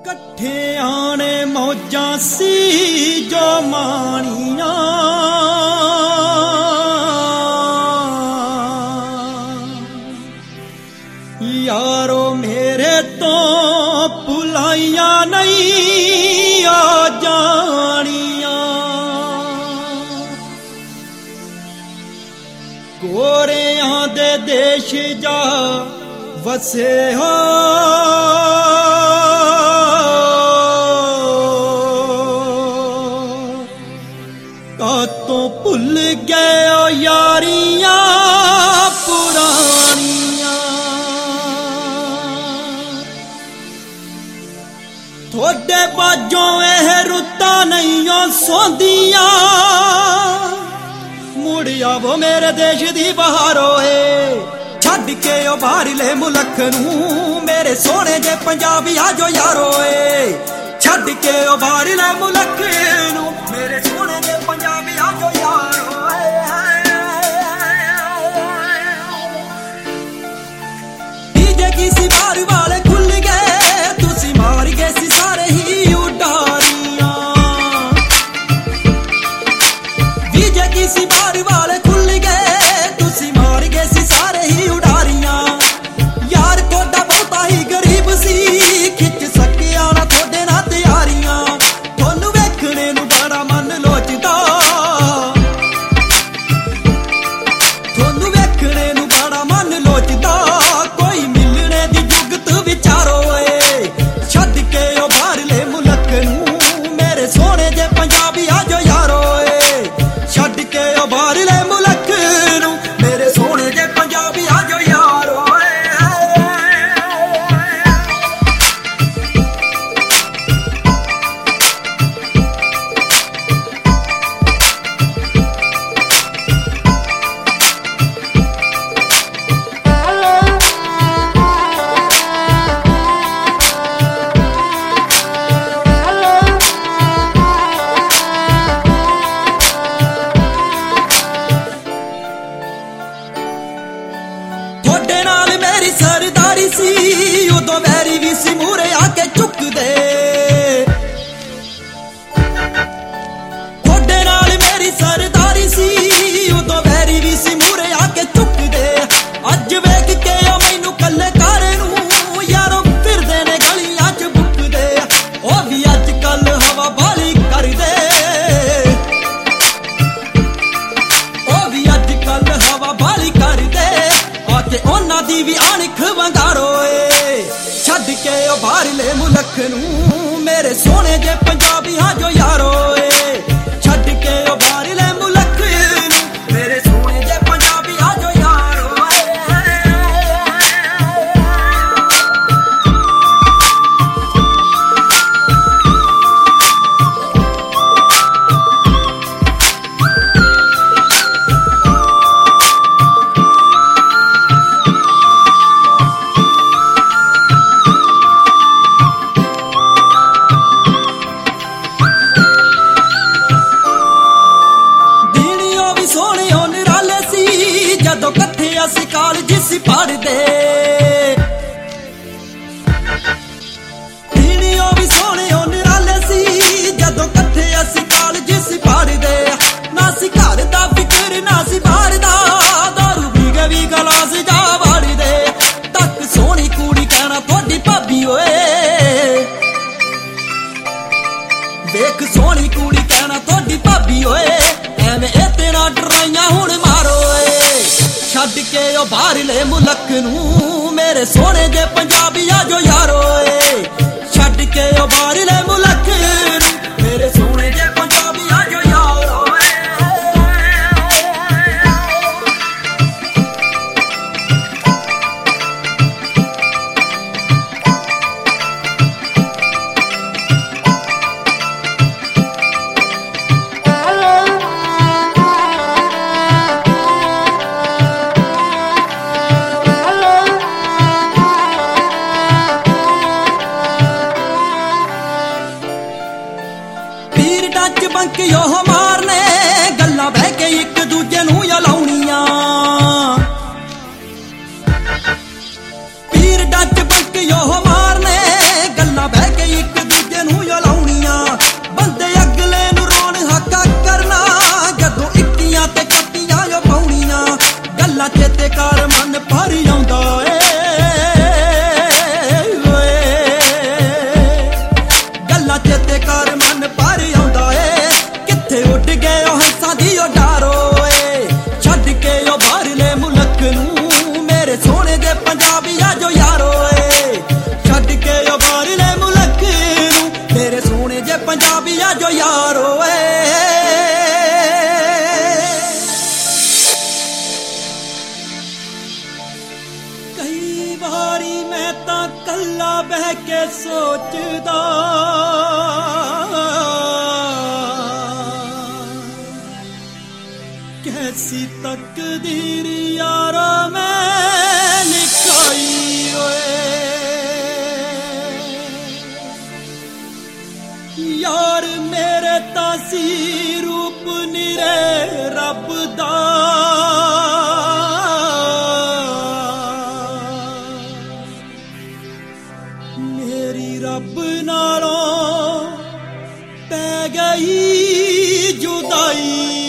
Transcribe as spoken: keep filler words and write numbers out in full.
ਇਕੱਠਿਆਂ ਨੇ ਮੌਜਾਂ ਸੀ ਜੋ ਮਾਣੀਆਂ, ਯਾਰੋ ਮੇਰੇ ਤੋਂ ਭੁਲਾਈਆਂ ਨਹੀਂ ਆ ਜਾਣੀਆਂ। ਗੋਰਿਆਂ ਦੇ ਦੇਸ਼ ਜਾ ਵਸੇ ਹੋ ਕਾਤੋਂ ਭੁੱਲ ਗਏ ਓ ਯਾਰੀਆਂ ਪੁਰਾਣੀਆਂ। ਥੋੜੇ ਬਾਝੋਂ ਇਹ ਰੁੱਤਾਂ ਨਹੀਂ ਓ ਸੌਂਦੀਆਂ, ਮੁੜ ਆਵੋ ਮੇਰੇ ਦੇਸ਼ ਦੀ ਬਹਾਰ ਓਏ। ਛੱਡ ਕੇ ਓ ਬਾਹਰਲੇ ਮੁਲਕ ਨੂੰ ਮੇਰੇ ਸੋਹਣੇ ਜੇ ਪੰਜਾਬੀ ਆਜੋ ਯਾਰੋ ਏ। ਛੱਡ ਕੇ ਓ ਬਾਹਰਲੇ ਮੁਲਕ ਨੂੰ ਮੇਰੇ ਸੋਹਣੇ ਜੇ ਪੰਜਾਬੀ ਆਜੋ ਯਾਰੋ ਏ। ਡੀਜੇ ਕਿਸੇ ਬਾਰ ਵਾਲੇ ਖੁੱਲ ਗਏ, ਤੁਸੀਂ ਮਾਰ ਗਏ ਸੀ ਸਾਰੇ ਹੀ ਉਡਾਰੀਆਂ। ਡੀਜੇ ਕਿਸੇ ਬਾਰ ਵਾਲੇ ਖੁੱਲ ਗਏ, ਤੁਸੀਂ ਮਾਰ ਗਏ ਸੀ ਸਾਰੇ ਹੀ ਉਡਾਰੀਆਂ। ਯਾਰ ਤੁਹਾਡਾ ਬਹੁਤਾ ਹੀ ਗਰੀਬ ਸੀ, ਖਿੱਚ ਸਕਿਆ ਨਾ ਤੁਹਾਡੇ ਨਾਲ ਤਿਆਰੀਆਂ। ਤੁਹਾਨੂੰ ਵੇਖਣੇ ਨੂੰ ਬੜਾ ਮਨ ਲੋਚਦਾ, ਤੁਹਾਨੂੰ ਵੇਖਣੇ ਨੂੰ ਬੜਾ ਮਨ ਲੋਚਦਾ। ਕੋਈ ਮਿਲਣੇ ਦੀ ਜੁਗਤ ਵਿਚਾਰੋ ਏ। ਛੱਡ ਕੇ ਉਹ ਬਾਹਰਲੇ ਮੁਲਕ ਨੂੰ ਮੇਰੇ ਸੋਹਣੇ ਜੇ ਪੰਜਾਬੀ ਆਜੋ ਯਾਰੋ ਏ। ਛੱਡ ਕੇ ਉਹ ਬਾਹਰਲੇ ਮੁਲਕ ਨੂੰ ਮੇਰੇ ਸੋਹਣੇ ਜੇ ਪੰਜਾਬੀ ਆਜੋ ਯਾਰੋ ਏ। ਤੁਹਾਡੇ ਨਾਲ ਮੇਰੀ ਸਰਦਾਰੀ ਸੀ, ਉਦੋਂ ਵੈਰੀ ਵੀ ਸੀ ਮੂਹਰੇ ਆ ਕੇ ਝੁਕਦੇ। ਤੁਹਾਡੇ ਨਾਲ ਮੇਰੀ ਸਰਦਾਰੀ ਸੀ, ਉਦੋਂ ਵੈਰੀ ਵੀ ਸੀ ਮੂਹਰੇ ਆ ਕੇ ਝੁਕਦੇ। ਅੱਜ ਵੇਖ ਕੇ ਉਹ ਮੈਨੂੰ ਕੱਲੇ ਕਾਰੇ ਨੂੰ ਯਾਰੋ ਫਿਰਦੇ ਨੇ ਗਲੀਆਂ 'ਚ ਬੁੱਕਦੇ। ਉਹ ਵੀ ਅੱਜ ਕੱਲ ਹਵਾ ਬਾਲੀ ਕਰਦੇ, ਉਹ ਵੀ ਅੱਜ ਕੱਲ ਹਵਾ ਬਾਲੀ ਕਰਦੇ। ਆ ਕੇ ਉਹਨਾਂ ਦੀ ਵੀ ਅਣਖ ਵੰਗਾਰੋ ਏ। ਛੱਡ ਕੇ ਉਹ ਬਾਹਰਲੇ ਮੁਲਕ ਨੂੰ ਮੇਰੇ ਸੋਹਣੇ ਜੇ ਪੰਜਾਬੀ ਆਜੋ ਯਾਰੋ ਏ। ਛੱਡ ਕੇ ਉਹ ਬਾਹਰਲੇ ਮੁਲਕ ਨੂੰ ਮੇਰੇ ਸੋਹਣੇ ਜੇ ਪੰਜਾਬੀ ਆਜੋ ਯਾਰੋ ਏ। ਜਦੋਂ ਇਕੱਠੇ ਅਸੀਂ ਕਾਲਜ ਸੀ ਪੜ੍ਹਦੇ, ਦੀਨੀਓ ਵੀ ਸੋਹਣੇ ਉਹ ਨਿਰਾਲੇ ਸੀ। ਜਦੋਂ ਇਕੱਠੇ ਅਸੀਂ ਕਾਲਜ ਸੀ ਪੜ੍ਹਦੇ, ਨਾ ਸੀ ਘਰ ਦਾ ਫਿਕਰ ਨਾ ਸੀ ਬਾਹਰ ਦਾ। ਦਾਰੂ ਪੀ ਕੇ ਵੀ ਗਲਾਸ ਜਾ ਵੜਦੇ, ਤੱਕ ਸੋਹਣੀ ਕੁੜੀ ਕਹਿਣਾ ਤੁਹਾਡੀ ਭਾਬੀ ਓਏ। ਵੇਖ ਸੋਹਣੀ ਕੁੜੀ ਕਹਿਣਾ ਤੁਹਾਡੀ ਭਾਬੀ ਓਏ। ਐਵੇਂ ਇਹ ਤੇ ਨਾ ਡਰਾਈਆਂ ਹੁਣ ਮਾਰੋ ਏ। ਛੱਡ ਕੇ ਉਹ ਬਾਹਰਲੇ ਮੁਲਕ ਨੂੰ ਮੇਰੇ ਸੋਹਣੇ ਜੇ ਪੰਜਾਬੀ ਆਜੋ ਯਾਰੋ ਏ। ਛੱਡ ਕੇ ਉਹ ਬਾਹਰਲੇ ਮੁਲਕ ਨੂੰ ਮੇਰੇ ਸੋਹਣੇ ਜੇ ਪੰਜਾਬੀ ਆਜੋ ਯਾਰੋ ਏ। ਟੱਚ ਬੰਕ ਉਹ ਮਾਰਨੇ, ਗੱਲਾਂ ਬਹਿ ਕੇ ਇੱਕ ਦੂਜੇ ਨੂੰ ਲਾਉਣੀਆਂ। ਪੀਰ ਡੱਚ ਬੰਕ ਉਹ ਮਾਰਨੇ, ਗੱਲਾਂ ਬਹਿ ਕੇ ਇੱਕ यार ओए। कई बारी मैं तां कल्ला बह के सोचदा कैसी तकदीर यारा मैं लिखाई ओए। यार मेरे तासी रूप निरे रब दा मेरी रब नालों पै गई जुदाई।